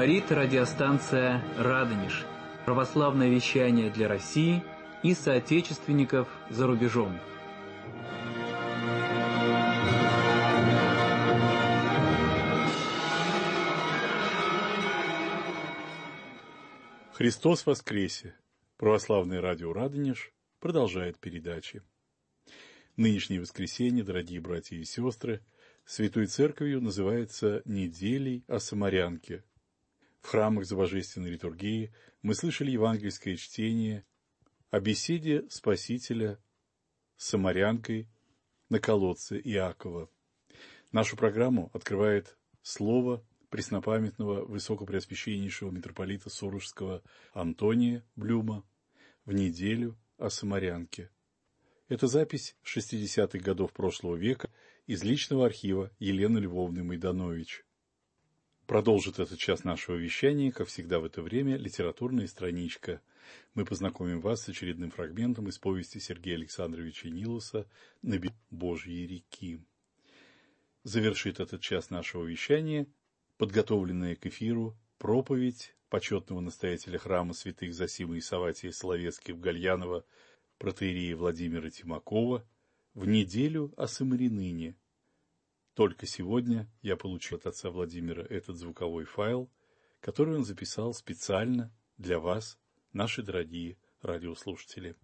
Говорит радиостанция «Радонеж». Православное вещание для России и соотечественников за рубежом. Христос воскресе! Православное радио «Радонеж» продолжает передачи. Нынешнее воскресенье, дорогие братья и сестры, Святой Церковью называется неделей о Самарянке. В храмах за божественной литургией мы слышали евангельское чтение о беседе Спасителя с Самарянкой на колодце Иакова. Нашу программу открывает слово преснопамятного высокопреосвященнейшего митрополита Сурожского Антония Блюма в неделю о Самарянке. Это запись 60-х годов прошлого века из личного архива Елены Львовны Майданович. Продолжит этот час нашего вещания, как всегда в это время, литературная страничка. Мы познакомим вас с очередным фрагментом из повести Сергея Александровича Нилуса «На берегу Божьей реки». Завершит этот час нашего вещания подготовленная к эфиру проповедь почетного настоятеля храма святых Зосимы и Савватия Соловецких в Гальяново протоиерея Владимира Тимакова в неделю о Самарянине. Только сегодня я получил от отца Владимира этот звуковой файл, который он записал специально для вас, наши дорогие радиослушатели.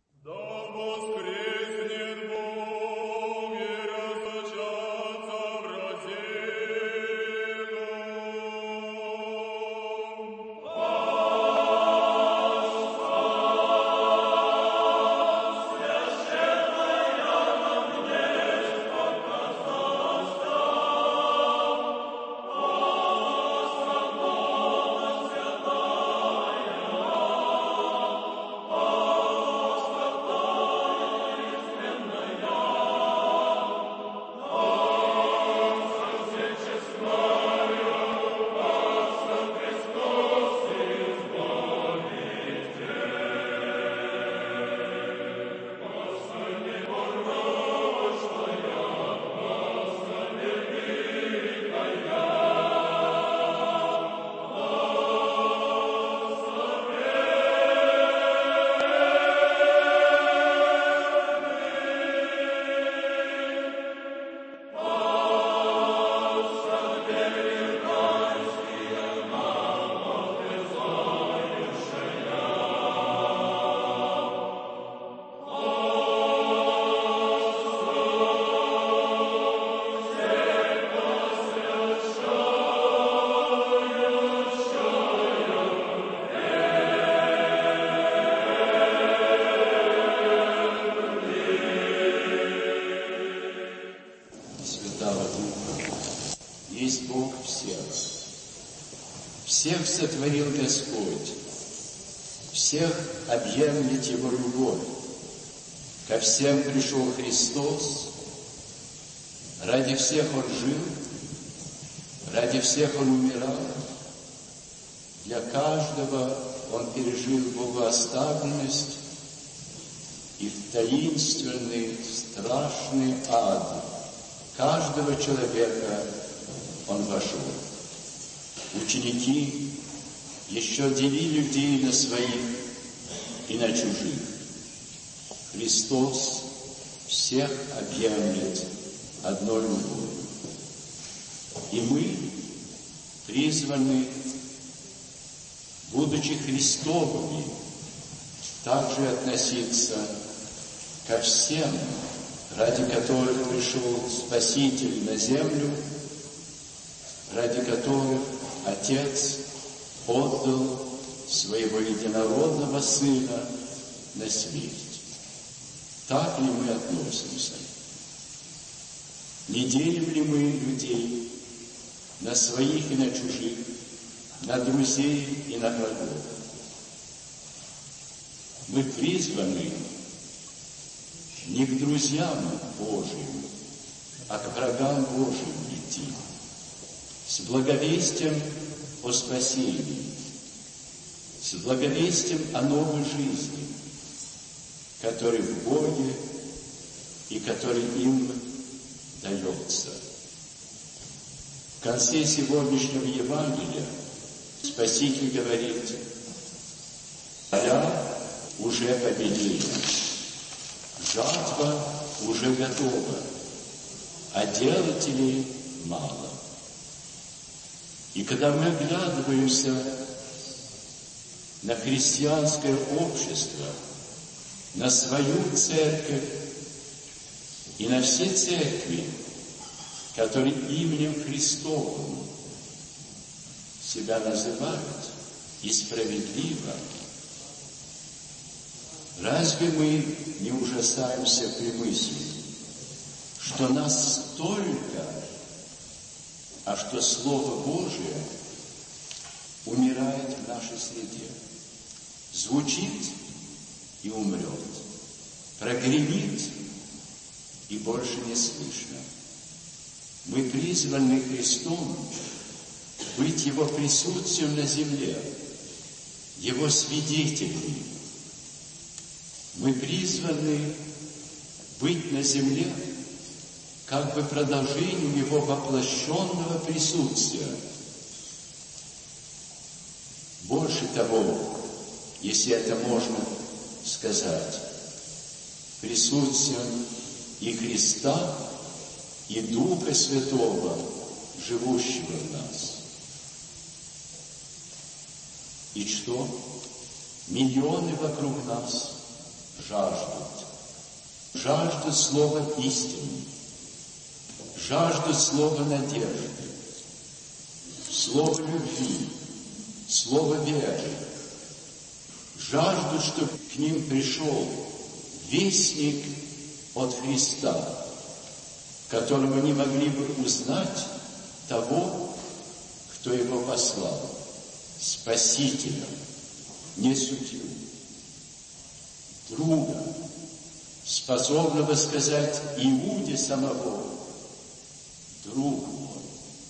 Всех сотворил Господь, всех объемлет Его любовь. Ко всем пришел Христос, ради всех Он жил, ради всех Он умирал. Для каждого Он пережил богооставленность и в таинственный, страшный ад каждого человека Он вошел. Ученики еще делили людей на своих и на чужих. Христос всех объемлет одной любовью. И мы призваны, будучи Христовыми, также относиться ко всем, ради которых пришел Спаситель на землю, ради которых Отец отдал своего единородного Сына на смерть. Так ли мы относимся? Не делим ли мы людей на своих и на чужих, на друзей и на врагов? Мы призваны не к друзьям Божьим, а к врагам Божьим идти, с благовестием о спасении, с благовестием о новой жизни, который в Боге и который им дается. В конце сегодняшнего Евангелия Спаситель говорит: поля уже побелели, жатва уже готова, а делателей мало. И когда мы оглядываемся на христианское общество, на свою церковь и на все церкви, которые именем Христовым себя называют, и справедливо, разве мы не ужасаемся при мысли, что нас столько, а что Слово Божие умирает в нашей среде, звучит и умрет, прогремит и больше не слышно. Мы призваны Христом быть Его присутствием на земле, Его свидетелями. Мы призваны быть на земле как бы продолжением Его воплощенного присутствия. Больше того, если это можно сказать, присутствием и Христа, и Духа Святого, живущего в нас. И что? Миллионы вокруг нас жаждут слова истины, жаждут слова надежды, слова любви, слова веры, жаждут, чтобы к ним пришел вестник от Христа, которым они могли бы узнать того, кто его послал, Спасителя, не судью, друга, способного сказать Иуде самого: друг мой.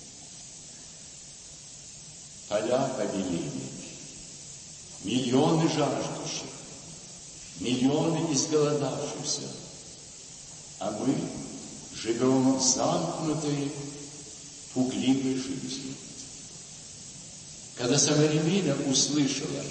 Поля побелели, миллионы жаждущих, миллионы изголодавшихся, а мы живем в замкнутой, пугливой жизни. Когда Самаримина услышала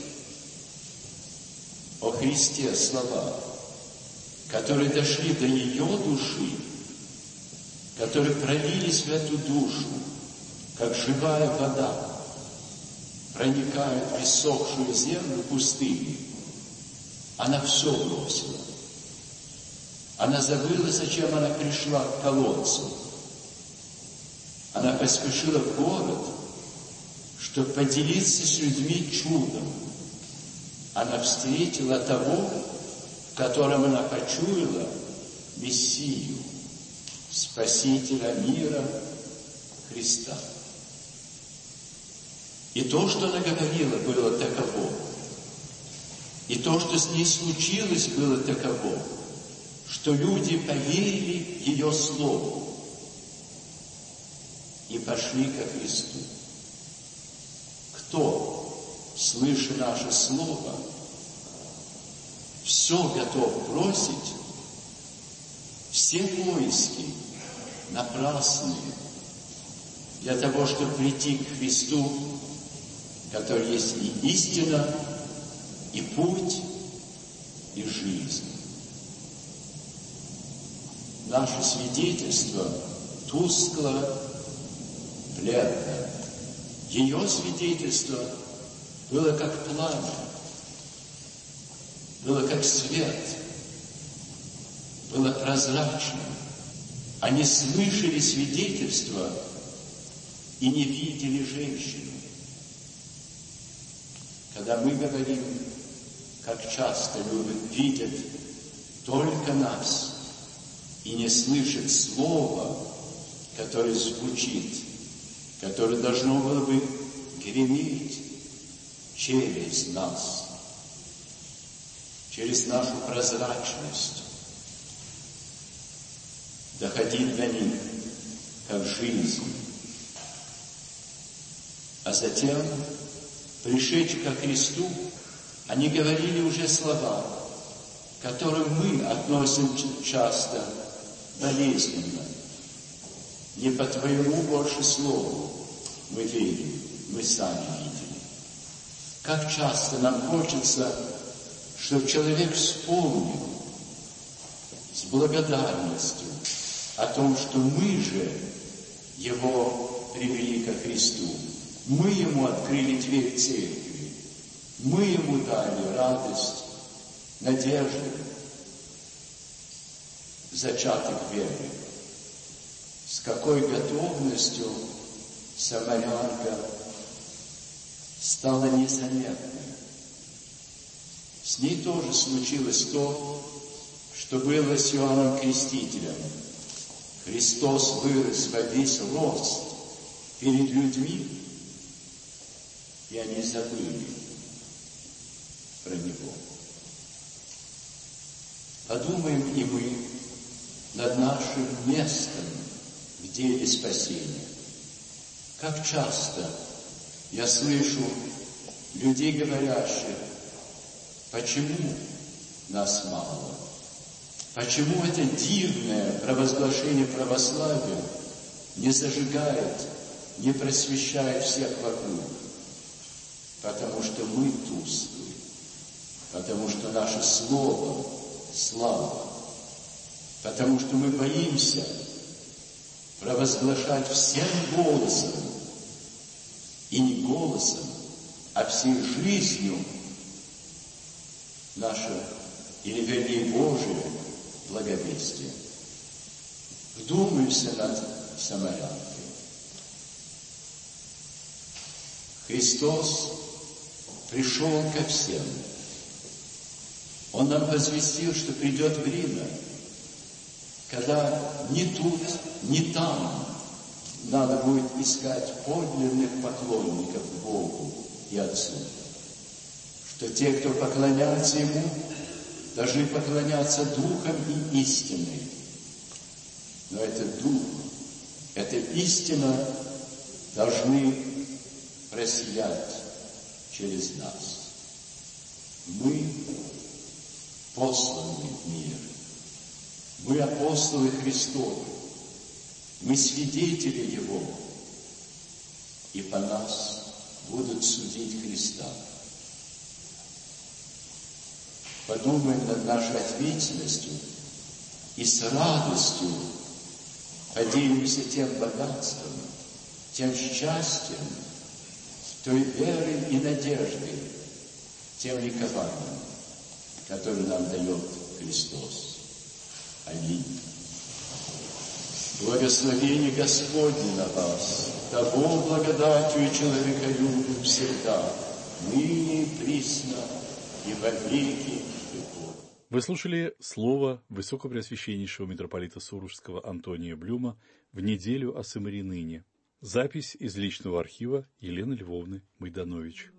о Христе слова, которые дошли до ее души, которые пролились в эту душу, как живая вода, проникают в иссохшую землю пустыни, она все бросила. Она забыла, зачем она пришла к колодцу. Она поспешила в город, чтобы поделиться с людьми чудом. Она встретила того, в котором она почуяла Мессию, Спасителя мира, Христа. И то, что она говорила, было таково. И то, что с ней случилось, было таково, что люди поверили ее слову и пошли ко Христу. Кто, слыша наше слово, все готов бросить, все поиски напрасные для того, чтобы прийти к Христу, который есть и истина, и путь, и жизнь. Наше свидетельство тускло, бледно. Ее свидетельство было как пламя, было как свет, было прозрачным. Они слышали свидетельство и не видели женщину. Когда мы говорим, как часто люди видят только нас и не слышат слова, которое звучит, которое должно было бы греметь через нас, через нашу прозрачность, доходить до них, как жизнь. А затем, пришедшие ко Христу, они говорили уже слова, к которым мы относим часто болезненно. Не по Твоему больше слову мы верим, мы сами видели. Как часто нам хочется, чтобы человек вспомнил с благодарностью о том, что мы же его привели ко Христу. Мы ему открыли дверь церкви. Мы ему дали радость, надежду, зачаток веры. С какой готовностью самарянка стала незаметной. С ней тоже случилось то, что было с Иоанном Крестителем. Христос вырос во весь рост перед людьми, и они забыли про Него. Подумаем и мы над нашим местом в деле спасения. Как часто я слышу людей, говорящих: почему нас мало? Почему это дивное провозглашение православия не зажигает, не просвещает всех вокруг? Потому что мы тусклы, потому что наше слово слабо, потому что мы боимся провозглашать всем голосом, и не голосом, а всей жизнью наше, или вернее Божие, благовестие. Вдумайся над самарянкой. Христос пришел ко всем. Он нам возвестил, что придет время, когда ни тут, ни там надо будет искать подлинных поклонников Богу и Отцу. Что те, кто поклоняется Ему, должны поклоняться Духом и истиной. Но этот Дух, эта истина должны просиять через нас. Мы посланы в мир. Мы апостолы Христовы. Мы свидетели Его. И по нас будут судить Христа. Подумаем над нашей ответственностью и с радостью поделимся тем богатством, тем счастьем, той верой и надеждой, тем ликованием, которое нам дает Христос. Аминь. Благословение Господне на вас, того благодатью и человеколюбию всегда, ныне и присно, и во веки веков. Вы слушали слово Высокопреосвященнейшего митрополита Сурожского Антония Блюма в неделю о Самариныне. Запись из личного архива Елены Львовны Майданович.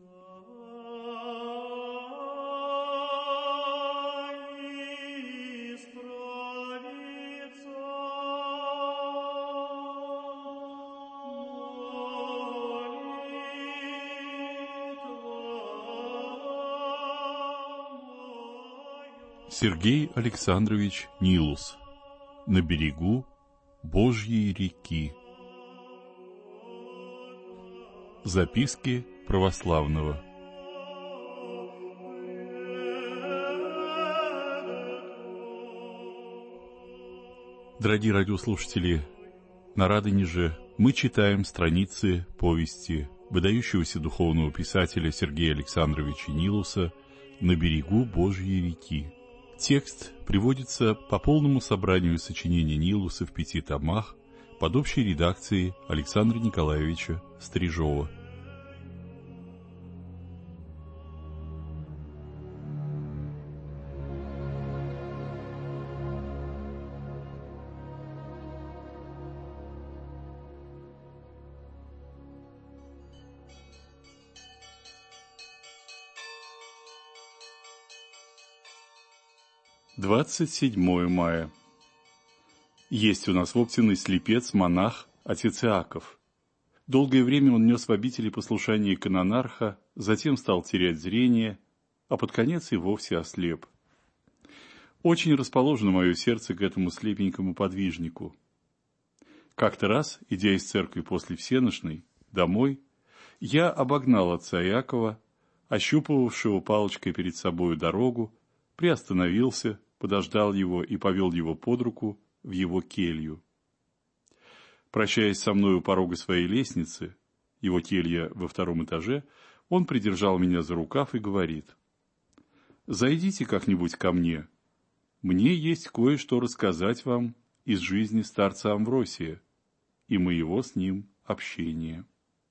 Сергей Александрович Нилус. На берегу Божьей реки. Записки православного. Дорогие радиослушатели, на Радонеже мы читаем страницы повести выдающегося духовного писателя Сергея Александровича Нилуса «На берегу Божьей реки». Текст приводится по полному собранию сочинений Нилуса в 5 томах под общей редакцией Александра Николаевича Стрижова. Двадцать 27 мая. Есть у нас в Оптиной слепец, монах, отец Иаков. Долгое время он нес в обители послушание канонарха, затем стал терять зрение, а под конец и вовсе ослеп. Очень расположено мое сердце к этому слепенькому подвижнику. Как-то раз, идя из церкви после всенощной, домой, я обогнал отца Иакова, ощупывавшего палочкой перед собою дорогу, приостановился, подождал его и повел его под руку в его келью. Прощаясь со мной у порога своей лестницы, его келья во 2-м этаже, он придержал меня за рукав и говорит: «Зайдите как-нибудь ко мне. Мне есть кое-что рассказать вам из жизни старца Амвросия и моего с ним общения».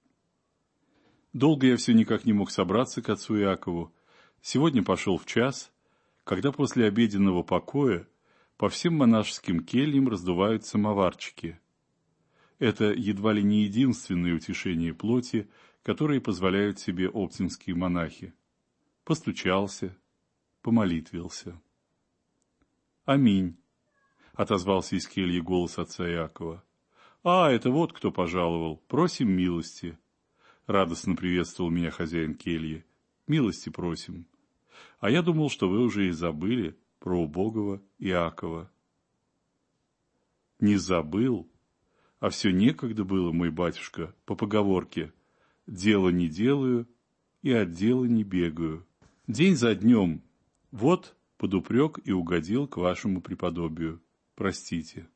Долго я все никак не мог собраться к отцу Иакову. Сегодня пошел в час, когда после обеденного покоя по всем монашеским кельям раздувают самоварчики. Это едва ли не единственное утешение плоти, которые позволяют себе оптинские монахи. Постучался, помолитвился. «Аминь», — отозвался из кельи голос отца Иакова. «А, это вот кто пожаловал. Просим милости». Радостно приветствовал меня хозяин кельи. «Милости просим. А я думал, что вы уже и забыли про убогого Иакова». «Не забыл, а все некогда было, мой батюшка, по поговорке: дело не делаю и от дела не бегаю. День за днем. Вот под упрек и угодил к вашему преподобию. Простите».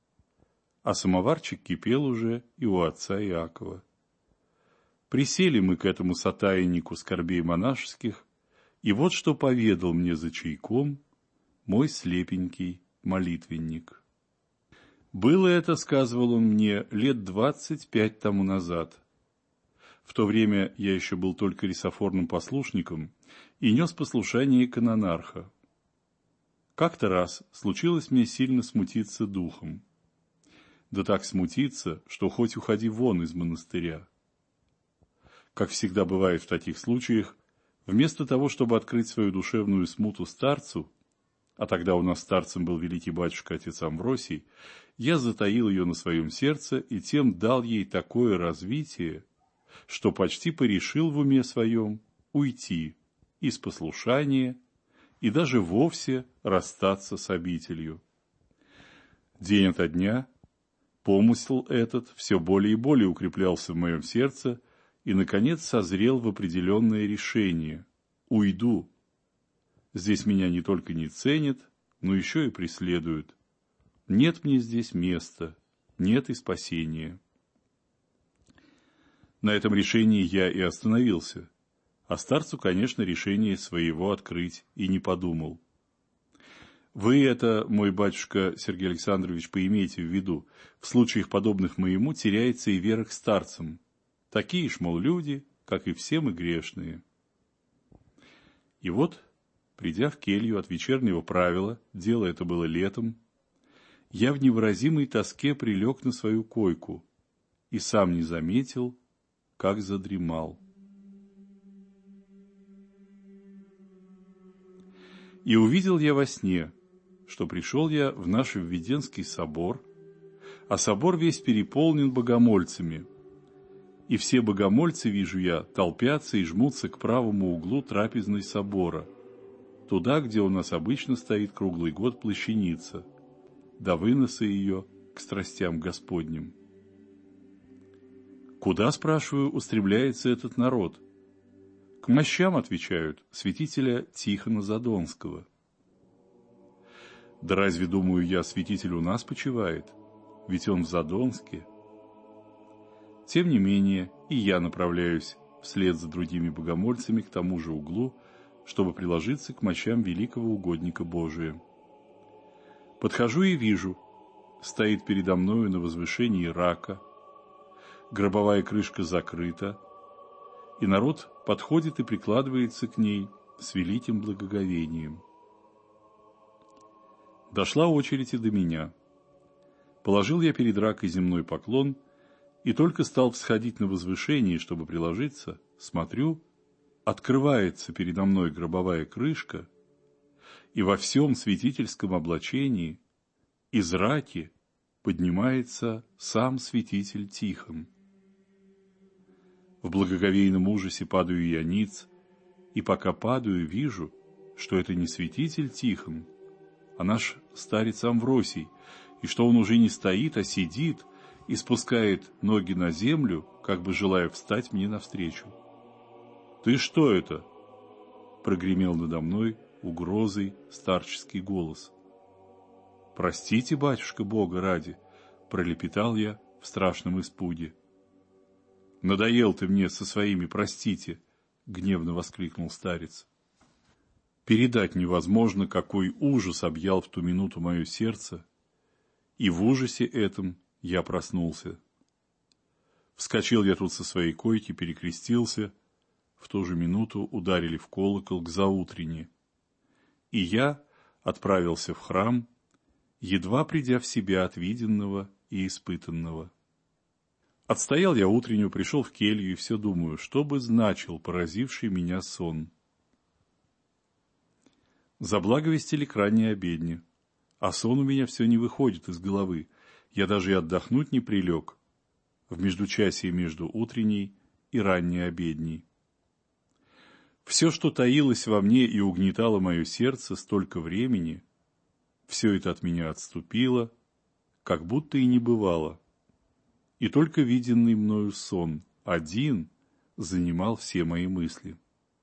А самоварчик кипел уже и у отца Иакова. Присели мы к этому сотаяннику скорбей монашеских, и вот что поведал мне за чайком мой слепенький молитвенник. Было это, сказывал он мне, лет 25 тому назад. В то время я еще был только рисофорным послушником и нес послушание канонарха. Как-то раз случилось мне сильно смутиться духом. Да так смутиться, что хоть уходи вон из монастыря. Как всегда бывает в таких случаях, вместо того, чтобы открыть свою душевную смуту старцу, а тогда у нас старцем был великий батюшка отец Амвросий, я затаил ее на своем сердце и тем дал ей такое развитие, что почти порешил в уме своем уйти из послушания и даже вовсе расстаться с обителью. День ото дня помысл этот все более и более укреплялся в моем сердце и, наконец, созрел в определенное решение – уйду. Здесь меня не только не ценят, но еще и преследуют. Нет мне здесь места, нет и спасения. На этом решении я и остановился, а старцу, конечно, решение своего открыть и не подумал. Вы это, мой батюшка Сергей Александрович, поимейте в виду, в случаях подобных моему теряется и вера к старцам. Такие ж, мол, люди, как и все мы грешные. И вот, придя в келью от вечернего правила, дело это было летом, я в невыразимой тоске прилег на свою койку и сам не заметил, как задремал. И увидел я во сне, что пришел я в наш Введенский собор, а собор весь переполнен богомольцами, и все богомольцы, вижу я, толпятся и жмутся к правому углу трапезной собора, туда, где у нас обычно стоит круглый год плащаница, до выноса ее к страстям Господним. Куда, спрашиваю, устремляется этот народ? К мощам, отвечают, святителя Тихона Задонского. Да разве, думаю я, святитель у нас почивает? Ведь он в Задонске. Тем не менее, и я направляюсь вслед за другими богомольцами к тому же углу, чтобы приложиться к мощам великого угодника Божия. Подхожу и вижу, стоит передо мною на возвышении рака, гробовая крышка закрыта, и народ подходит и прикладывается к ней с великим благоговением. Дошла очередь и до меня. Положил я перед ракой земной поклон и только стал всходить на возвышение, чтобы приложиться, смотрю, открывается передо мной гробовая крышка, и во всем святительском облачении из раки поднимается сам святитель Тихон. В благоговейном ужасе падаю я ниц, и пока падаю, вижу, что это не святитель Тихон, а наш старец Амвросий, и что он уже не стоит, а сидит и спускает ноги на землю, как бы желая встать мне навстречу. «Ты что это?» прогремел надо мной угрозой старческий голос. «Простите, батюшка, Бога ради!» — пролепетал я в страшном испуге. «Надоел ты мне со своими «простите!» — гневно воскликнул старец. Передать невозможно, какой ужас объял в ту минуту мое сердце, и в ужасе этом я проснулся. Вскочил я тут со своей койки, перекрестился, в ту же минуту ударили в колокол к заутренне, и я отправился в храм, едва придя в себя от виденного и испытанного. Отстоял я утреннюю, пришел в келью и все думаю, что бы значил поразивший меня сон. Заблаговестили к ранней обедне, а сон у меня все не выходит из головы, я даже и отдохнуть не прилег в междучасье между утренней и ранней обедней. Все, что таилось во мне и угнетало мое сердце столько времени, все это от меня отступило, как будто и не бывало. И только виденный мною сон один занимал все мои мысли.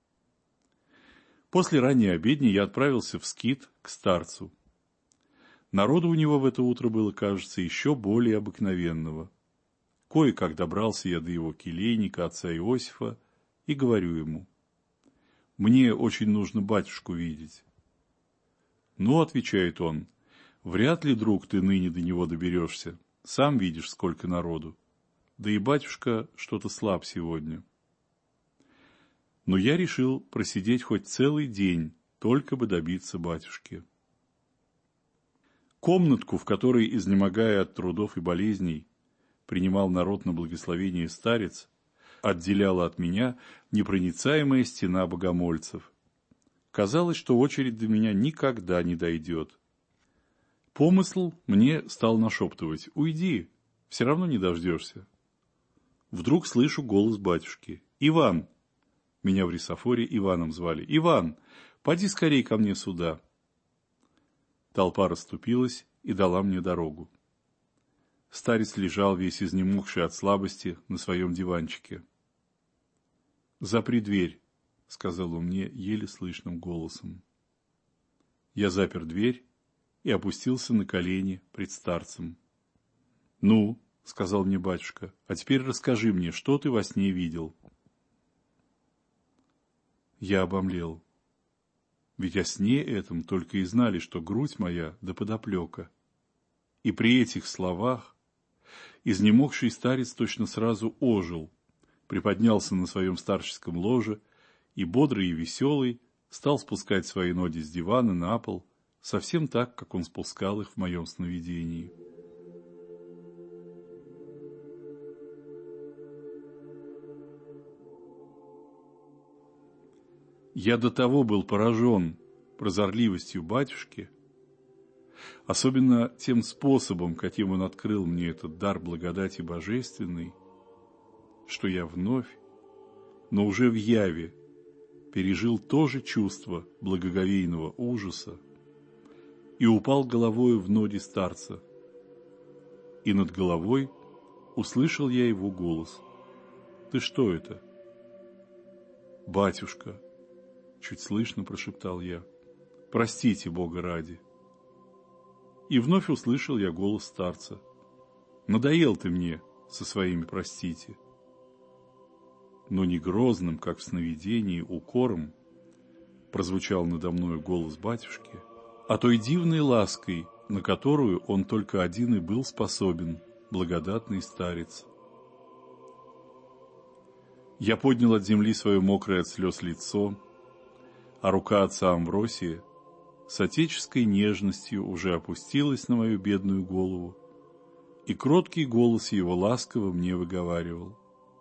После ранней обедни я отправился в скит к старцу. Народу у него в это утро было, кажется, еще более обыкновенного. Кое-как добрался я до его келейника, отца Иосифа, и говорю ему: «Мне очень нужно батюшку видеть». «Ну, — отвечает он, — вряд ли, друг, ты ныне до него доберешься. Сам видишь, сколько народу. Да и батюшка что-то слаб сегодня». Но я решил просидеть хоть целый день, только бы добиться батюшки. Комнатку, в которой, изнемогая от трудов и болезней, принимал народ на благословение старец, отделяла от меня непроницаемая стена богомольцев. Казалось, что очередь до меня никогда не дойдет. Помысл мне стал нашептывать: «Уйди, все равно не дождешься». Вдруг слышу голос батюшки: «Иван!» Меня в рисофоре Иваном звали. «Иван, поди скорей ко мне сюда». Толпа расступилась и дала мне дорогу. Старец лежал, весь изнемогший от слабости, на своем диванчике. «Запри дверь», — сказал он мне еле слышным голосом. Я запер дверь и опустился на колени пред старцем. «Ну, — сказал мне батюшка, — а теперь расскажи мне, что ты во сне видел». Я обомлел. Ведь о сне этом только и знали, что грудь моя да подоплека. И при этих словах изнемогший старец точно сразу ожил, приподнялся на своем старческом ложе и, бодрый и веселый, стал спускать свои ноги с дивана на пол, совсем так, как он спускал их в моем сновидении. Я до того был поражен прозорливостью батюшки, особенно тем способом, каким он открыл мне этот дар благодати божественной, что я вновь, но уже в яве, пережил то же чувство благоговейного ужаса и упал головою в ноги старца. И над головой услышал я его голос: «Ты что это?» «Батюшка», — чуть слышно прошептал я, — «простите, Бога ради». И вновь услышал я голос старца: «Надоел ты мне со своими «простите». Но не грозным, как в сновидении, укором прозвучал надо мною голос батюшки, а той дивной лаской, на которую он только один и был способен, благодатный старец. Я поднял от земли свое мокрое от слез лицо, а рука отца Амвросия с отеческой нежностью уже опустилась на мою бедную голову, и кроткий голос его ласково мне выговаривал: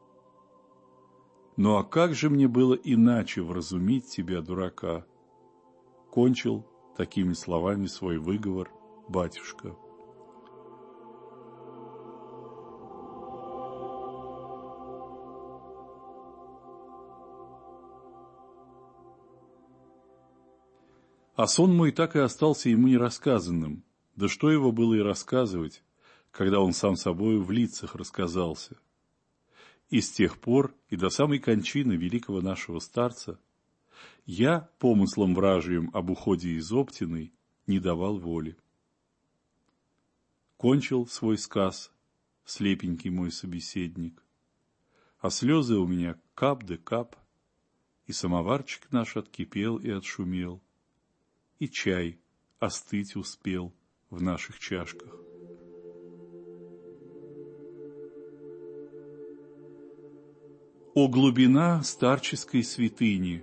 «Ну а как же мне было иначе вразумить тебя, дурака?» Кончил такими словами свой выговор батюшка. А сон мой так и остался ему нерассказанным, да что его было и рассказывать, когда он сам собою в лицах рассказался. И с тех пор и до самой кончины великого нашего старца Я помыслом вражьим об уходе из Оптиной не давал воли. Кончил свой сказ слепенький мой собеседник, а слезы у меня кап да кап, и самоварчик наш откипел и отшумел, и чай остыть успел в наших чашках. О глубина старческой святыни!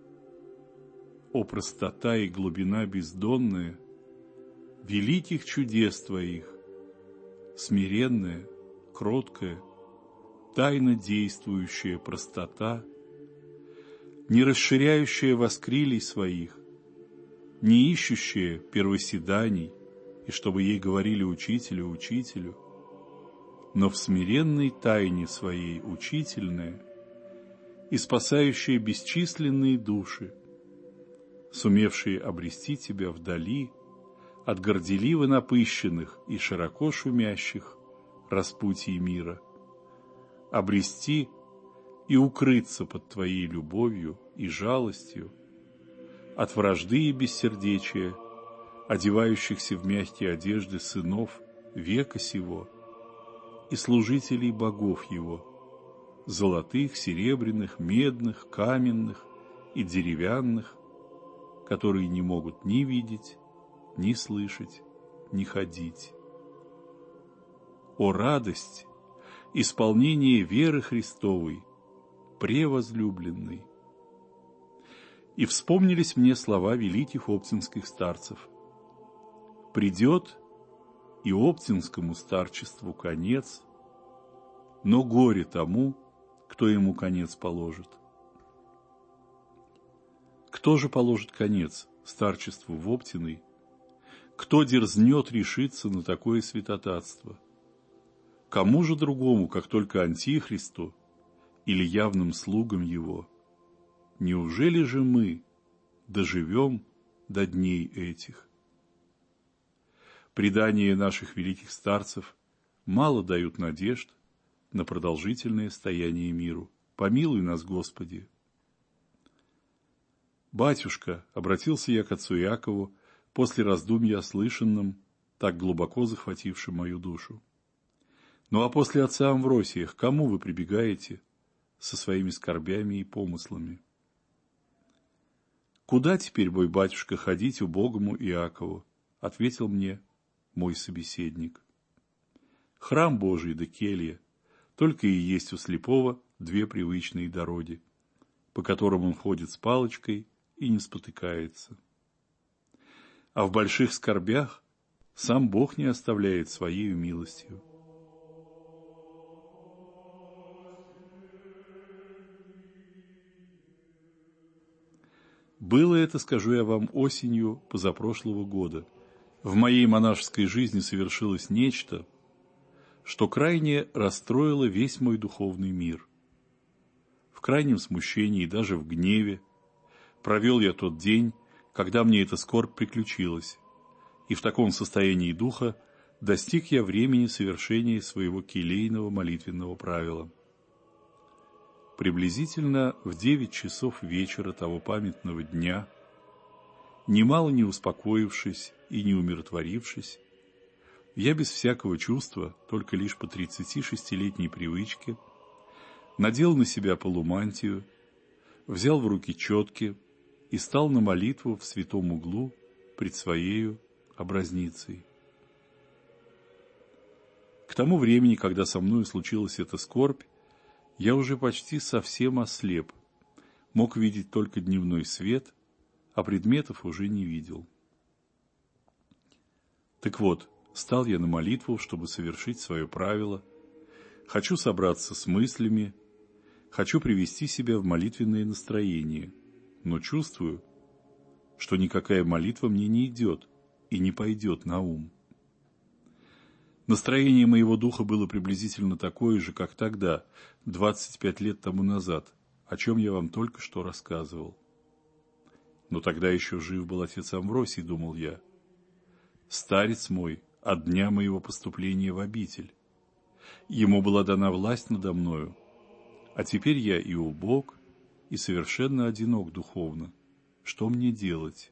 О простота и глубина бездонная великих чудес Твоих! Смиренная, кроткая, тайно действующая простота, не расширяющая воскрилий своих, не ищущая первоседаний, и чтобы ей говорили учителю, но в смиренной тайне своей учительная и спасающая бесчисленные души, сумевшие обрести Тебя вдали от горделиво напыщенных и широко шумящих распутий мира, обрести и укрыться под Твоей любовью и жалостью от вражды и бессердечия, одевающихся в мягкие одежды сынов века сего и служителей богов его, золотых, серебряных, медных, каменных и деревянных, которые не могут ни видеть, ни слышать, ни ходить. О радость, исполнение веры Христовой, превозлюбленной! И вспомнились мне слова великих оптинских старцев. Придет и оптинскому старчеству конец, но горе тому, кто ему конец положит. Кто же положит конец старчеству в Оптиной? Кто дерзнет решиться на такое святотатство? Кому же другому, как только Антихристу или явным слугам его? Неужели же мы доживем до дней этих? Предания наших великих старцев мало дают надежд на продолжительное стояние миру. Помилуй нас, Господи. «Батюшка», — обратился я к отцу Иакову после раздумья о слышанном, так глубоко захватившем мою душу. «Ну а после отца Амвросия к кому вы прибегаете со своими скорбями и помыслами?» «Куда теперь, мой батюшка, ходить убогому Иакову?» — ответил мне мой собеседник. «Храм Божий да келья, только и есть у слепого две привычные дороги, по которым он ходит с палочкой и не спотыкается. А в больших скорбях сам Бог не оставляет своей милостью. Было это, скажу я вам, осенью позапрошлого года. В моей монашеской жизни совершилось нечто, что крайне расстроило весь мой духовный мир. В крайнем смущении и даже в гневе провел я тот день, когда мне эта скорбь приключилась, и в таком состоянии духа достиг я времени совершения своего келейного молитвенного правила. Приблизительно в 9 часов вечера того памятного дня, немало не успокоившись и не умиротворившись, я без всякого чувства, только лишь по 36-летней привычке, надел на себя полумантию, взял в руки четки и стал на молитву в святом углу пред своею образницей. К тому времени, когда со мною случилась эта скорбь, я уже почти совсем ослеп, мог видеть только дневной свет, а предметов уже не видел. Так вот, стал я на молитву, чтобы совершить свое правило, хочу собраться с мыслями, хочу привести себя в молитвенное настроение, но чувствую, что никакая молитва мне не идет и не пойдет на ум. Настроение моего духа было приблизительно такое же, как тогда, 25 лет тому назад, о чем я вам только что рассказывал. Но тогда еще жив был отец Амвросий, думал я. Старец мой от дня моего поступления в обитель. Ему была дана власть надо мною, а теперь я и убог, и совершенно одинок духовно, что мне делать?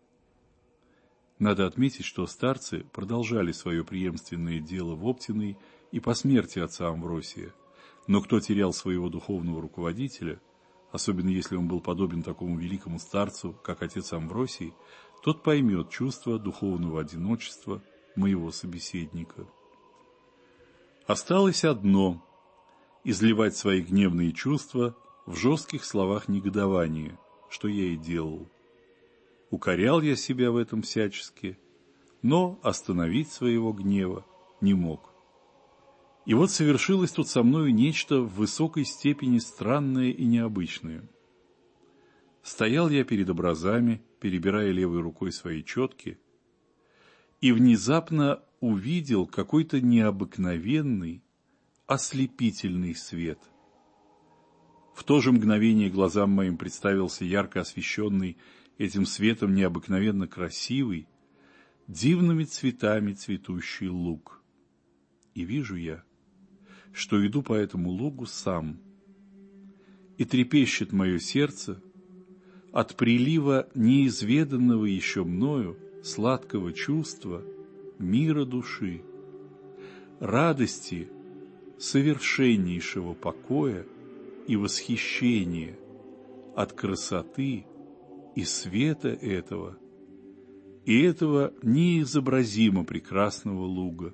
Надо отметить, что старцы продолжали свое преемственное дело в Оптиной и по смерти отца Амвросия, но кто терял своего духовного руководителя, особенно если он был подобен такому великому старцу, как отец Амвросий, тот поймет чувство духовного одиночества моего собеседника. Осталось одно – изливать свои гневные чувства в жестких словах негодования, что я и делал. Укорял я себя в этом всячески, но остановить своего гнева не мог. И вот совершилось тут со мною нечто в высокой степени странное и необычное. Стоял я перед образами, перебирая левой рукой свои четки, и внезапно увидел какой-то необыкновенный, ослепительный свет. В то же мгновение глазам моим представился ярко освещенный этим светом необыкновенно красивый, дивными цветами цветущий луг. И вижу я, что иду по этому лугу сам, и трепещет мое сердце от прилива неизведанного еще мною сладкого чувства мира души, радости совершеннейшего покоя и восхищения от красоты и света этого, и этого неизобразимо прекрасного луга.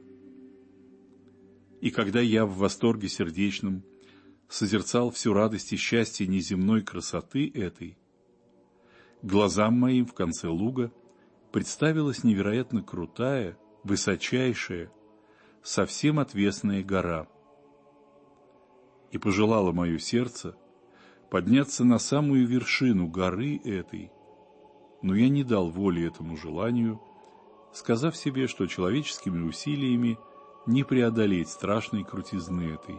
И когда я в восторге сердечном созерцал всю радость и счастье неземной красоты этой, глазам моим в конце луга представилась невероятно крутая, высочайшая, совсем отвесная гора. И пожелало мое сердце подняться на самую вершину горы этой, но я не дал воли этому желанию, сказав себе, что человеческими усилиями не преодолеть страшной крутизны этой.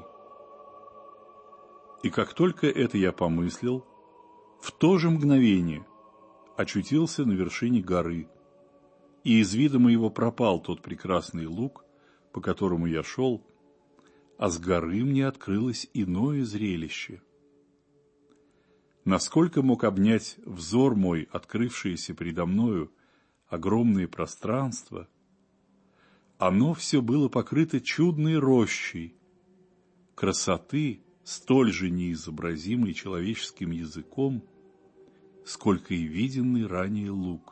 И как только это я помыслил, в то же мгновение очутился на вершине горы, и из вида моего пропал тот прекрасный луг, по которому я шел, а с горы мне открылось иное зрелище. Насколько мог обнять взор мой открывшееся предо мною огромное пространство, оно все было покрыто чудной рощей, красоты, столь же неизобразимой человеческим языком, сколько и виденный ранее луг.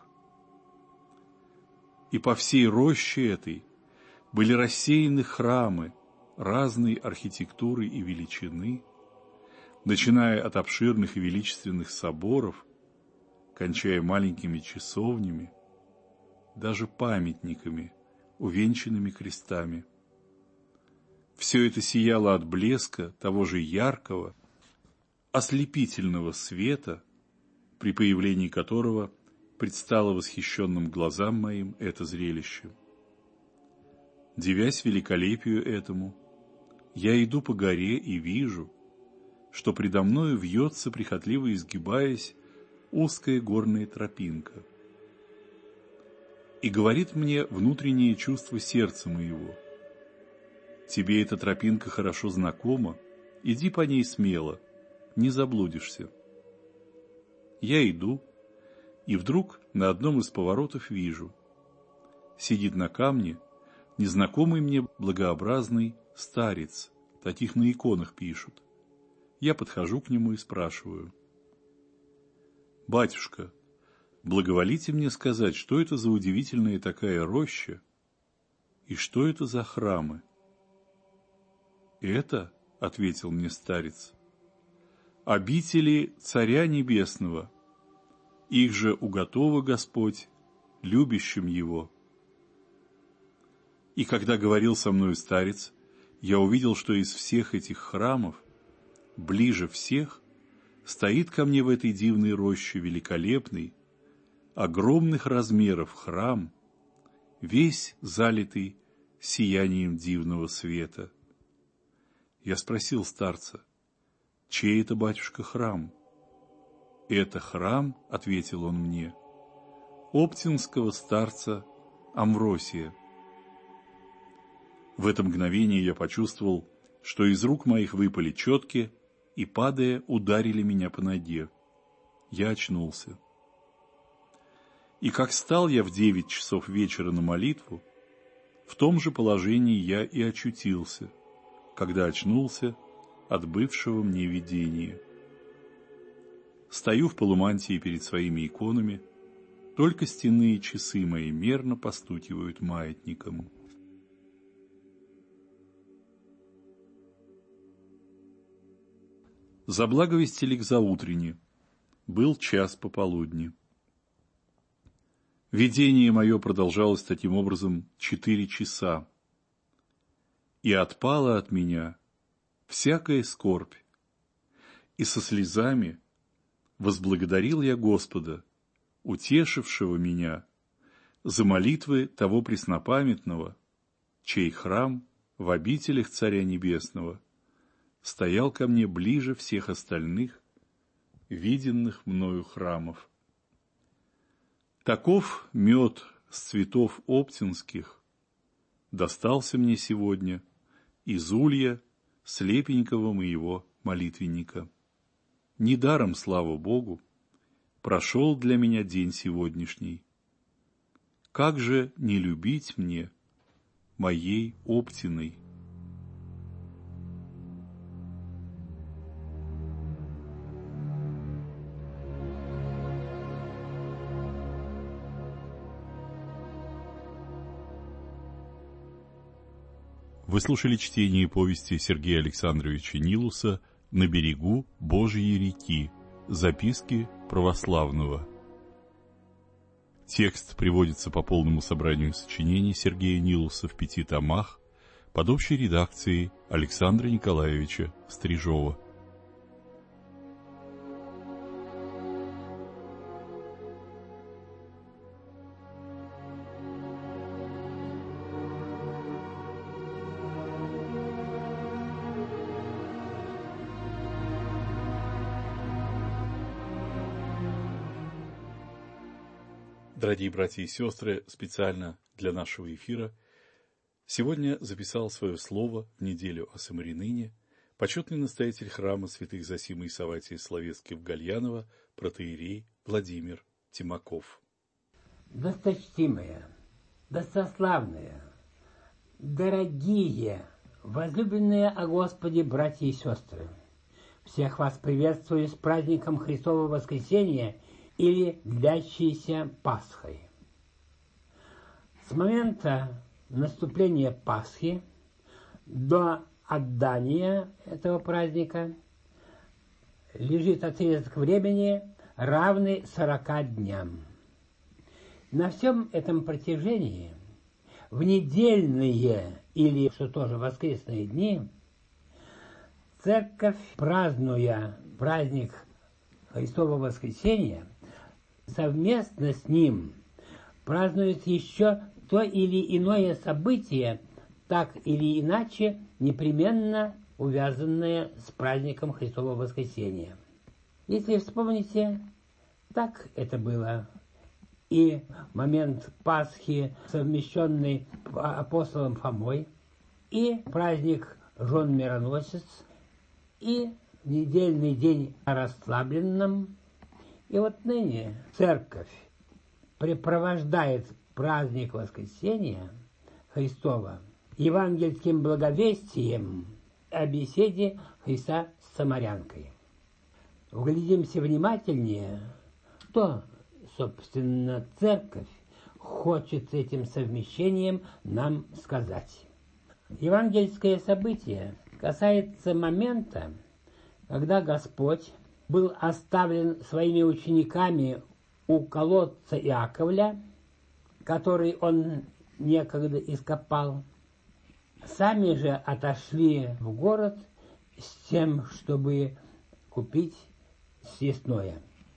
И по всей роще этой были рассеяны храмы разной архитектуры и величины, начиная от обширных и величественных соборов, кончая маленькими часовнями, даже памятниками, увенчанными крестами. Все это сияло от блеска того же яркого, ослепительного света, при появлении которого предстало восхищенным глазам моим это зрелище. Дивясь великолепию этому, я иду по горе и вижу, что предо мною вьется, прихотливо изгибаясь, узкая горная тропинка. И говорит мне внутреннее чувство сердца моего: тебе эта тропинка хорошо знакома, иди по ней смело, не заблудишься. Я иду, и вдруг на одном из поворотов вижу: сидит на камне незнакомый мне благообразный старец, таких на иконах пишут. Я подхожу к нему и спрашиваю: «Батюшка, благоволите мне сказать, что это за удивительная такая роща и что это за храмы?» «Это, — ответил мне старец, — обители Царя Небесного, их же уготова Господь любящим Его». И когда говорил со мною старец, я увидел, что из всех этих храмов ближе всех стоит ко мне в этой дивной роще великолепный, огромных размеров храм, весь залитый сиянием дивного света. Я спросил старца: «Чей это, батюшка, храм?» «Это храм, — ответил он мне, — оптинского старца Амвросия». В это мгновение я почувствовал, что из рук моих выпали четки и, падая, ударили меня по ноге. Я очнулся. И как стал я в 9 часов вечера на молитву, в том же положении я и очутился, когда очнулся от бывшего мне видения. Стою в полумантии перед своими иконами, только стенные часы мои мерно постукивают маятником. Заблаговестили к заутренне. Был час пополудни. Видение мое продолжалось таким образом 4 часа. И отпала от меня всякая скорбь, и со слезами возблагодарил я Господа, утешившего меня за молитвы того преснопамятного, чей храм в обителях Царя Небесного стоял ко мне ближе всех остальных, виденных мною храмов. Таков мед с цветов оптинских достался мне сегодня из улья слепенького моего молитвенника. Недаром, слава Богу, прошел для меня день сегодняшний. Как же не любить мне моей Оптиной? Вы слушали чтение повести Сергея Александровича Нилуса «На берегу Божьей реки. Записки православного». Текст приводится по полному собранию сочинений Сергея Нилуса в 5 томах под общей редакцией Александра Николаевича Стрижова. Дорогие братья и сестры, специально для нашего эфира сегодня записал свое слово в неделю о Самариныне почетный настоятель храма святых Зосимы и Савватия Словецких в Гальяново протоиерей Владимир Тимаков. Досточтимые, достославные, дорогие, возлюбленные о Господе братья и сестры, всех вас приветствую с праздником Христового воскресения или длящейся Пасхой. С момента наступления Пасхи до отдания этого праздника лежит отрезок времени, равный 40 дням. На всем этом протяжении в недельные или, что тоже, воскресные дни Церковь, празднуя праздник Христового воскресения, совместно с ним празднует еще то или иное событие, так или иначе непременно увязанное с праздником Христового воскресения. Если вспомните, так это было и момент Пасхи, совмещенный апостолом Фомой, и праздник Жен Мироносец, и недельный день о расслабленном. И вот ныне Церковь препровождает праздник Воскресения Христова евангельским благовестием о беседе Христа с самарянкой. Вглядимся внимательнее, что, собственно, Церковь хочет этим совмещением нам сказать. Евангельское событие касается момента, когда Господь был оставлен своими учениками у колодца Иаковля, который он некогда ископал. Сами же отошли в город с тем, чтобы купить съестное.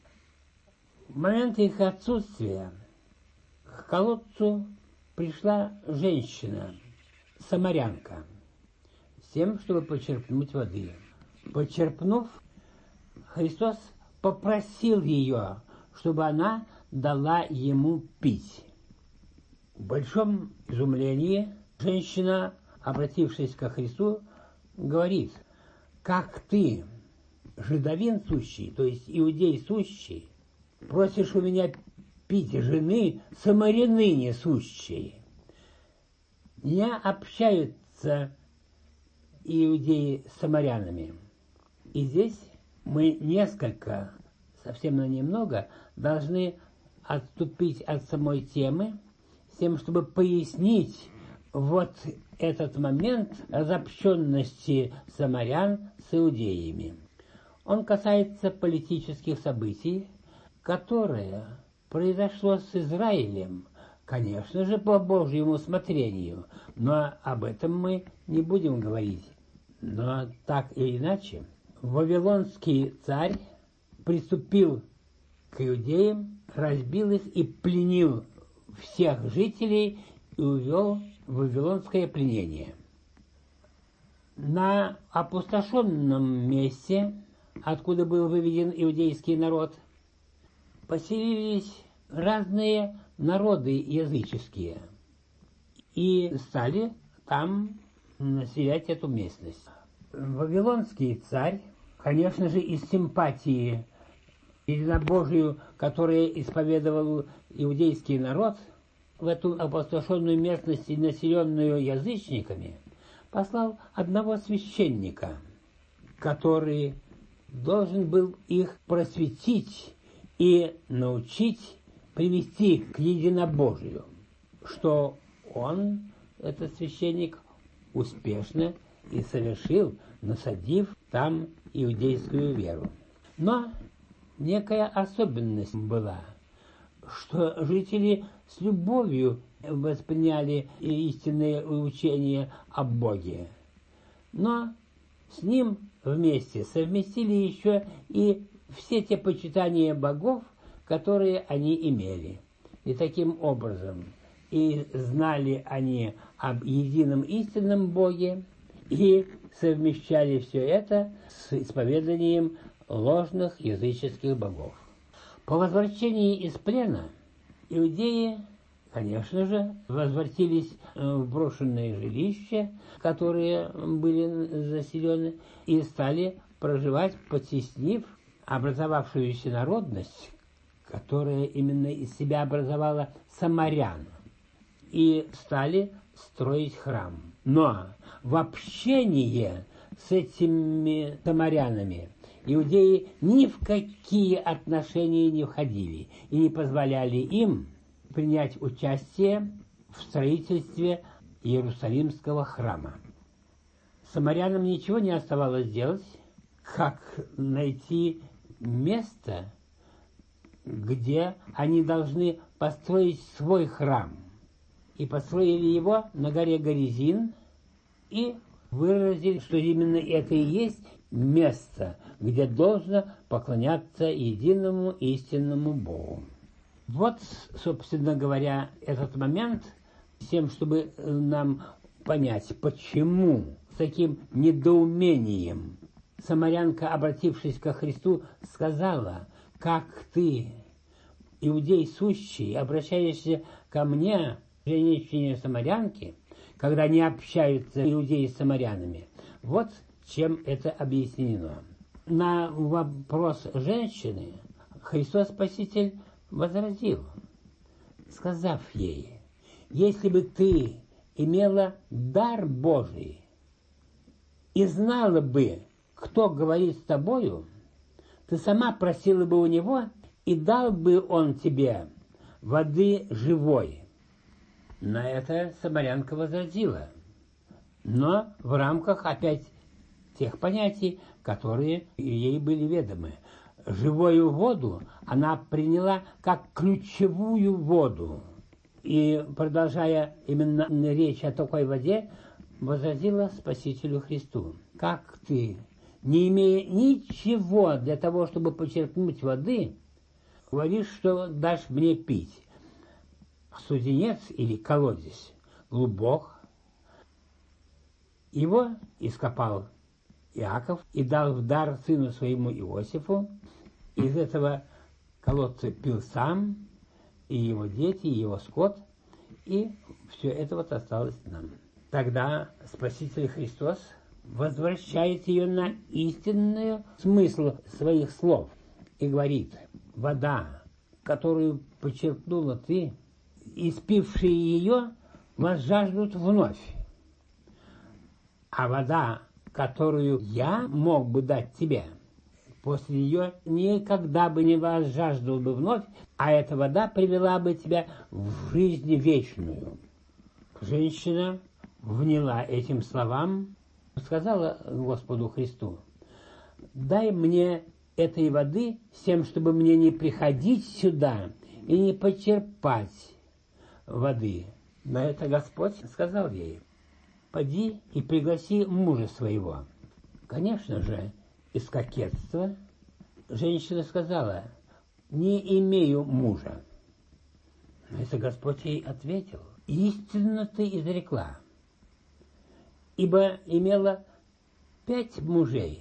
В момент их отсутствия к колодцу пришла женщина, самарянка, с тем, чтобы почерпнуть воды. Почерпнув, Христос попросил ее, чтобы она дала ему пить. В большом изумлении женщина, обратившись ко Христу, говорит: «Как ты, жидовин сущий, то есть иудей сущий, просишь у меня пить жены самарянини сущей. Не общаются иудеи с самарянами. И здесь мы несколько, совсем немного, должны отступить от самой темы, с тем, чтобы пояснить вот этот момент разобщенности самарян с иудеями. Он касается политических событий, которое произошло с Израилем, конечно же, по Божьему усмотрению, но об этом мы не будем говорить. Но так или иначе, вавилонский царь приступил к иудеям, разбил их и пленил всех жителей и увел в вавилонское пленение. На опустошенном месте, откуда был выведен иудейский народ, поселились разные народы языческие и стали там населять эту местность. Вавилонский царь, конечно же, из симпатии единобожию, которое исповедовал иудейский народ, в эту опустошенную местность, населенную язычниками, послал одного священника, который должен был их просветить и научить, привести к единобожию, что он, этот священник, успешно и совершил, насадив там иудейскую веру. Но некая особенность была, что жители с любовью восприняли истинное учение о Боге, но с ним вместе совместили еще и все те почитания богов, которые они имели. И таким образом и знали они об едином истинном Боге, и совмещали все это с исповеданием ложных языческих богов. По возвращении из плена иудеи, конечно же, возвратились в брошенные жилища, которые были заселены, и стали проживать, потеснив образовавшуюся народность, которая именно из себя образовала самарян, и стали строить храм. Но в общении с этими самарянами иудеи ни в какие отношения не входили и не позволяли им принять участие в строительстве Иерусалимского храма. Самарянам ничего не оставалось делать, как найти место, где они должны построить свой храм. И построили его на горе Горизим и выразили, что именно это и есть место, где должно поклоняться единому истинному Богу. Вот, собственно говоря, этот момент, с тем, чтобы нам понять, почему с таким недоумением самарянка, обратившись ко Христу, сказала: «Как ты, иудей сущий, обращаешься ко мне, женщине-самарянке, когда не общаются иудеи с самарянами». Вот чем это объяснено. На вопрос женщины Христос Спаситель возразил, сказав ей: «Если бы ты имела дар Божий и знала бы, кто говорит с тобою, ты сама просила бы у него, и дал бы он тебе воды живой». На это самарянка возразила, но в рамках опять тех понятий, которые ей были ведомы. Живую воду она приняла как ключевую воду. И, продолжая именно речь о такой воде, возразила Спасителю Христу: «Как ты, не имея ничего для того, чтобы почерпнуть воды, говоришь, что дашь мне пить? Студенец или колодец глубок». Его ископал Иаков и дал в дар сыну своему Иосифу. Из этого колодца пил сам, и его дети, и его скот, и все это вот осталось нам. Тогда Спаситель Христос возвращает ее на истинный смысл своих слов и говорит: вода, которую почерпнула ты, испившие ее, возжаждут вновь. А вода, которую я мог бы дать тебе, после нее никогда бы не возжаждал бы вновь, а эта вода привела бы тебя в жизнь вечную». Женщина вняла этим словам, сказала Господу Христу: «Дай мне этой воды, с тем, чтобы мне не приходить сюда и не почерпать воды». На это Господь сказал ей: «Поди и пригласи мужа своего». Конечно же, из кокетства женщина сказала: «Не имею мужа». На это Господь ей ответил: «Истинно ты изрекла, ибо имела 5 мужей,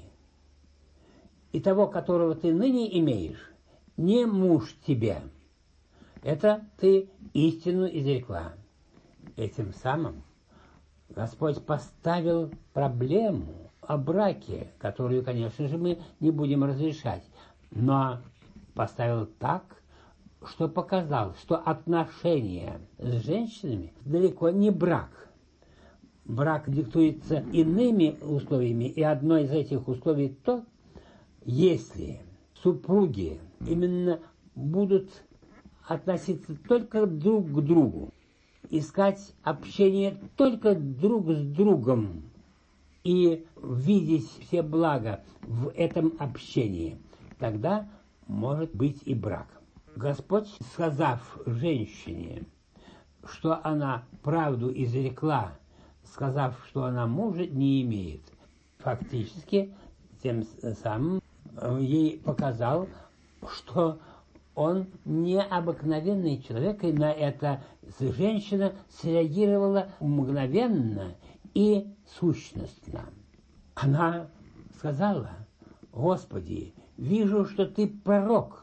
и того, которого ты ныне имеешь, не муж тебе». Это ты истину изрекла. Этим самым Господь поставил проблему о браке, которую, конечно же, мы не будем разрешать, но поставил так, что показал, что отношения с женщинами далеко не брак. Брак диктуется иными условиями, и одно из этих условий то, если супруги именно будут относиться только друг к другу, искать общение только друг с другом и видеть все блага в этом общении, тогда может быть и брак. Господь, сказав женщине, что она правду изрекла, сказав, что она мужа не имеет, фактически тем самым ей показал, что он необыкновенный человек, и на это женщина среагировала мгновенно и сущностно. Она сказала: «Господи, вижу, что ты пророк».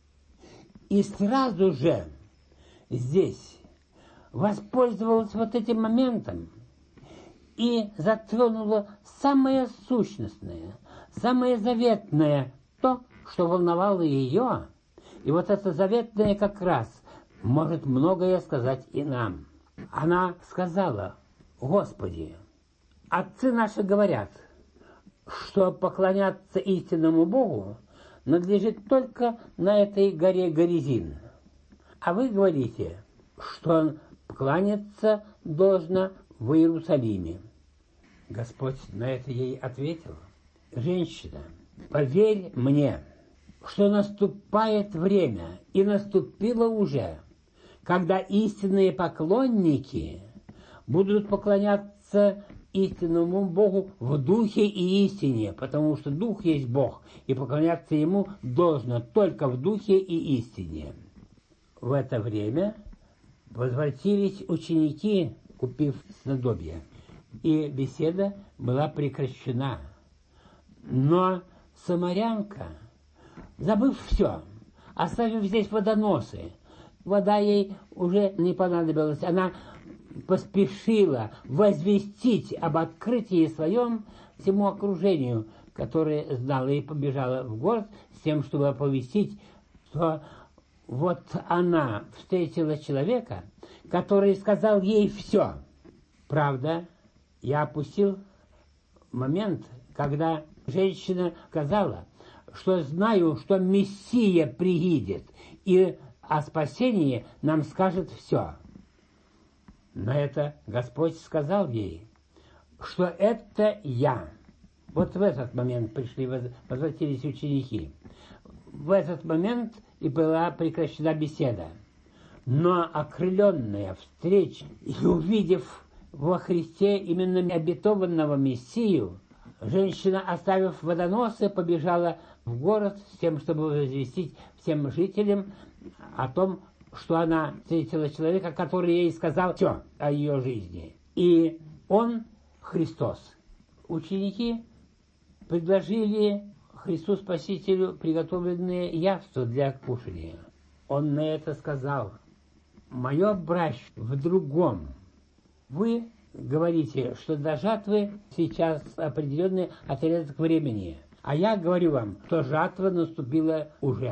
И сразу же здесь воспользовалась вот этим моментом и затронула самое сущностное, самое заветное, то, что волновало ее. И вот это заветное как раз может многое сказать и нам. Она сказала: «Господи, отцы наши говорят, что поклоняться истинному Богу надлежит только на этой горе Горизим. А вы говорите, что кланяться должно в Иерусалиме». Господь на это ей ответил: «Женщина, поверь мне, что наступает время, и наступило уже, когда истинные поклонники будут поклоняться истинному Богу в духе и истине, потому что Дух есть Бог, и поклоняться Ему должно только в духе и истине». В это время возвратились ученики, купив снадобье, и беседа была прекращена. Но самарянка, забыв все, оставив здесь водоносы, вода ей уже не понадобилась, она поспешила возвестить об открытии своем всему окружению, которое знало, и побежала в город с тем, чтобы оповестить, что вот она встретила человека, который сказал ей все. Правда, я опустил момент, когда женщина сказала, что знаю, что Мессия приидет, и о спасении нам скажет все. На это Господь сказал ей, что это я. Вот в этот момент пришли, возвратились ученики. В этот момент и была прекращена беседа. Но окрыленная встреча и увидев во Христе именно обетованного Мессию, женщина, оставив водоносы, побежала в город с тем, чтобы возвестить всем жителям о том, что она встретила человека, который ей сказал все о ее жизни. И он Христос. Ученики предложили Христу Спасителю приготовленные явства для кушания. Он на это сказал: «Мое брать в другом. Вы говорите, что до жатвы сейчас определенный отрезок времени, а я говорю вам, что жатва наступила уже.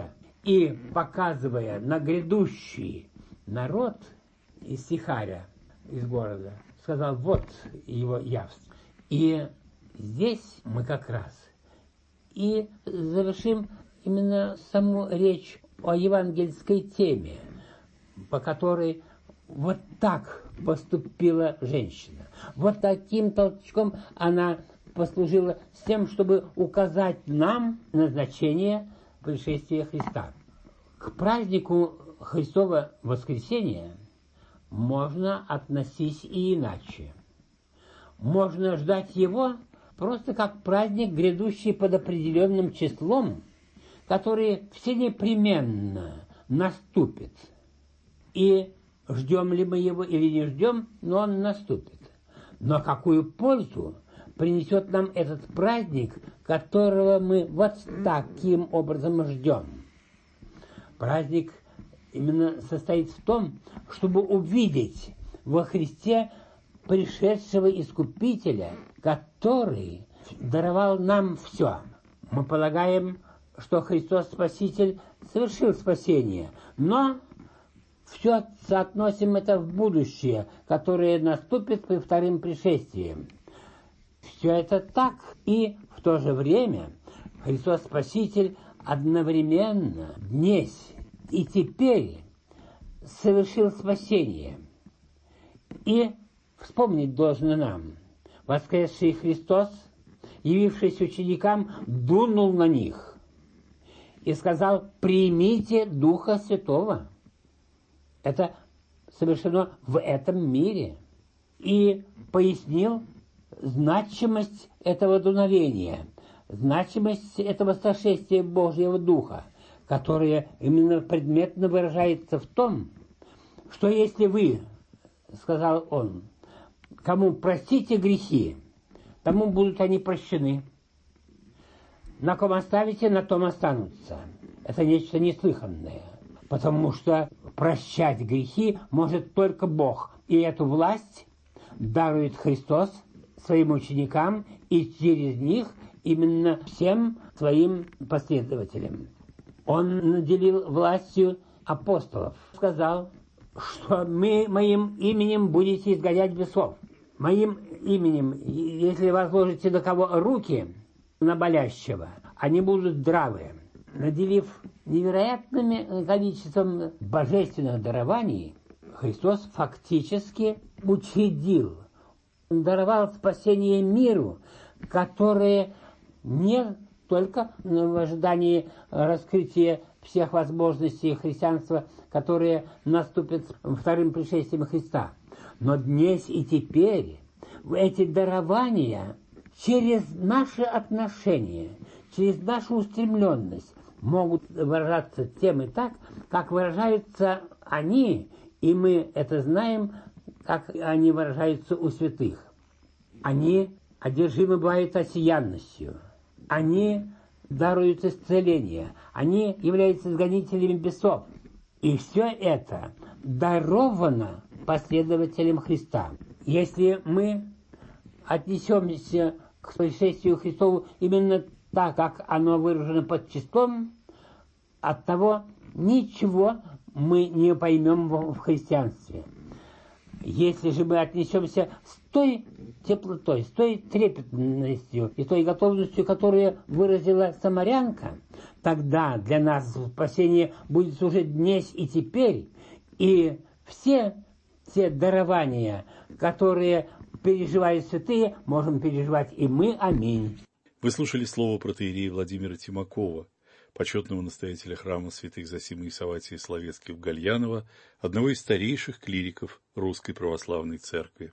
и показывая на грядущий народ из Сихаря, из города, сказал: вот его явство. И здесь мы как раз и завершим именно саму речь о евангельской теме, по которой вот так поступила женщина. Вот таким толчком она послужила с тем, чтобы указать нам назначение пришествия Христа. К празднику Христова воскресения можно относиться и иначе. Можно ждать его просто как праздник, грядущий под определенным числом, который всенепременно наступит. И ждем ли мы его или не ждем, но он наступит. Но какую пользу принесет нам этот праздник, которого мы вот таким образом ждем? Праздник именно состоит в том, чтобы увидеть во Христе пришедшего Искупителя, который даровал нам все. Мы полагаем, что Христос Спаситель совершил спасение, но все соотносим это в будущее, которое наступит при вторым пришествии. Все это так, и в то же время Христос Спаситель одновременно здесь и теперь совершил спасение. И вспомнить должно нам: воскресший Христос, явившись ученикам, дунул на них и сказал: примите Духа Святого. Это совершено в этом мире. И пояснил значимость этого дуновения, значимость этого сошествия Божьего Духа, которое именно предметно выражается в том, что если вы, сказал он, кому простите грехи, тому будут они прощены. На ком оставите, на том останутся. Это нечто неслыханное, потому что прощать грехи может только Бог. И эту власть дарует Христос своим ученикам и через них именно всем своим последователям. Он наделил властью апостолов. Сказал, что моим именем будете изгонять бесов. Моим именем, если возложите на кого руки, на болящего, они будут здравы. Наделив невероятным количеством божественных дарований, Христос фактически учредил, даровал спасение миру, которое не только в ожидании раскрытия всех возможностей христианства, которые наступят вторым пришествием Христа, но здесь и теперь эти дарования через наши отношения, через нашу устремленность могут выражаться тем и так, как выражаются они, и мы это знаем, как они выражаются у святых. Они одержимы бывают осиянностью, они даруют исцеление, они являются изгонителями бесов. И все это даровано последователям Христа. Если мы отнесемся к пришествию Христову именно так, как оно выражено под числом, от того ничего мы не поймем в христианстве. Если же мы отнесемся с той теплотой, с той трепетностью и той готовностью, которую выразила самарянка, тогда для нас спасение будет служить здесь и теперь, и все те дарования, которые переживают святые, можем переживать и мы. Аминь. Вы слушали слово протоиерея Владимира Тимакова, почетного настоятеля храма святых Зосимы и Савватия Словецких в Гальяново, одного из старейших клириков Русской Православной Церкви.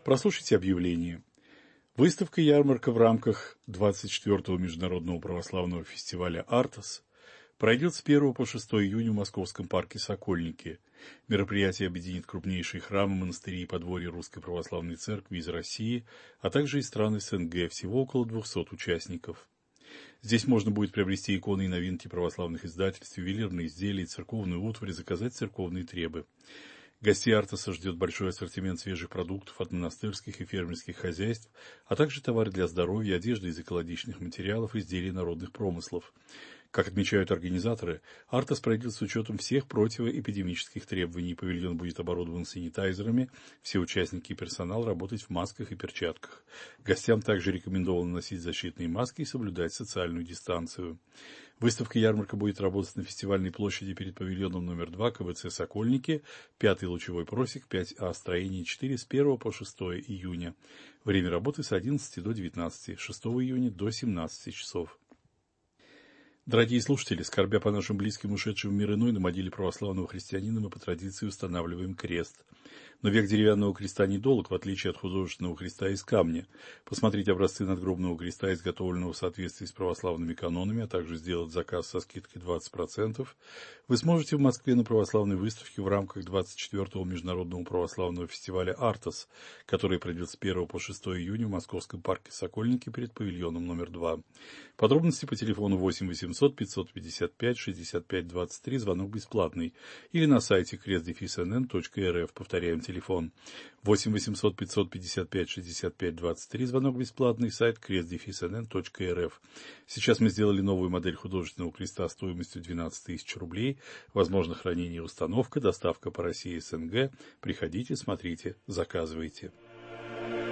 Прослушайте объявление. Выставка-ярмарка в рамках 24-го Международного православного фестиваля «Артос» пройдет с 1 по 6 июня в Московском парке «Сокольники». Мероприятие объединит крупнейшие храмы, монастыри и подворья Русской Православной Церкви из России, а также из стран СНГ, всего около 200 участников. Здесь можно будет приобрести иконы и новинки православных издательств, ювелирные изделия, церковную утварь, заказать церковные требы. Гостей «Артоса» ждет большой ассортимент свежих продуктов от монастырских и фермерских хозяйств, а также товары для здоровья, одежды из экологичных материалов, изделий народных промыслов. Как отмечают организаторы, «Артос» пройдет с учетом всех противоэпидемических требований. Павильон будет оборудован санитайзерами, все участники и персонал работать в масках и перчатках. Гостям также рекомендовано носить защитные маски и соблюдать социальную дистанцию. Выставка-ярмарка будет работать на фестивальной площади перед павильоном номер 2 КВЦ «Сокольники», 5-й лучевой просек, 5А, строение 4, с 1 по 6 июня. Время работы с 11 до 19, 6 июня до 17 часов. Дорогие слушатели, скорбя по нашим близким, ушедшим в мир иной, на могиле православного христианина мы по традиции устанавливаем крест. Но век деревянного креста недолг, в отличие от художественного креста из камня. Посмотреть образцы надгробного креста, изготовленного в соответствии с православными канонами, а также сделать заказ со скидкой 20%, вы сможете в Москве на православной выставке в рамках 24-го Международного православного фестиваля «Артос», который пройдет с 1 по 6 июня в Московском парке «Сокольники» перед павильоном номер 2. Подробности по телефону 8 800 555 65 23, звонок бесплатный, или на сайте kрест-nn.rf, повторяем телефон 8 800 555 65 23, звонок бесплатный, сайт kрест-nn.rf. Сейчас мы сделали новую модель художественного креста стоимостью 12 тысяч рублей, возможно хранение и установка, доставка по России и СНГ. Приходите, смотрите, заказывайте.